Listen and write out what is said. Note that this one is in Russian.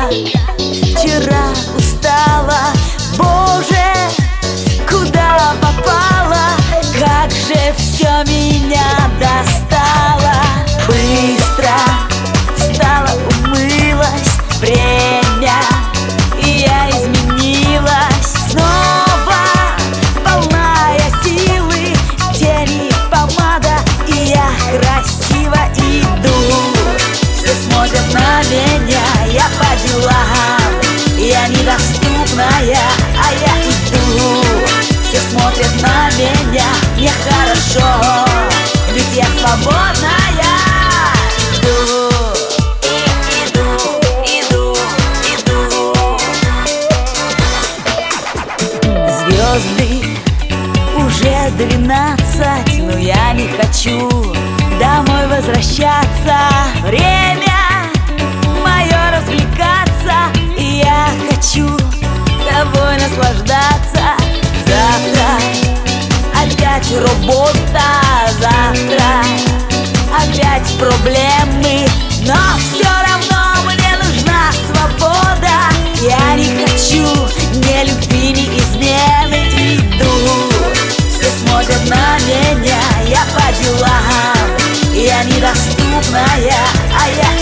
вчера устала. Боже, куда попала, как же все меня достало. Быстро встала, умылась, время, и я изменилась. Снова полная силы, тени, помада, и я красиво иду. Все смотрят на меня, я по делам, я недоступная, а я иду. Все смотрят на меня, мне хорошо, ведь я свободная. Иду, иду, иду, иду. Звезды уже 12, но я не хочу домой возвращаться. Время мое развлекаться, и я хочу тобой наслаждаться. Завтра опять работа, завтра опять проблемы, но все равно мне нужна свобода. Я не хочу ни любви, ни измены. Иду, все смотрят на меня, я по делам, я недоступная, а я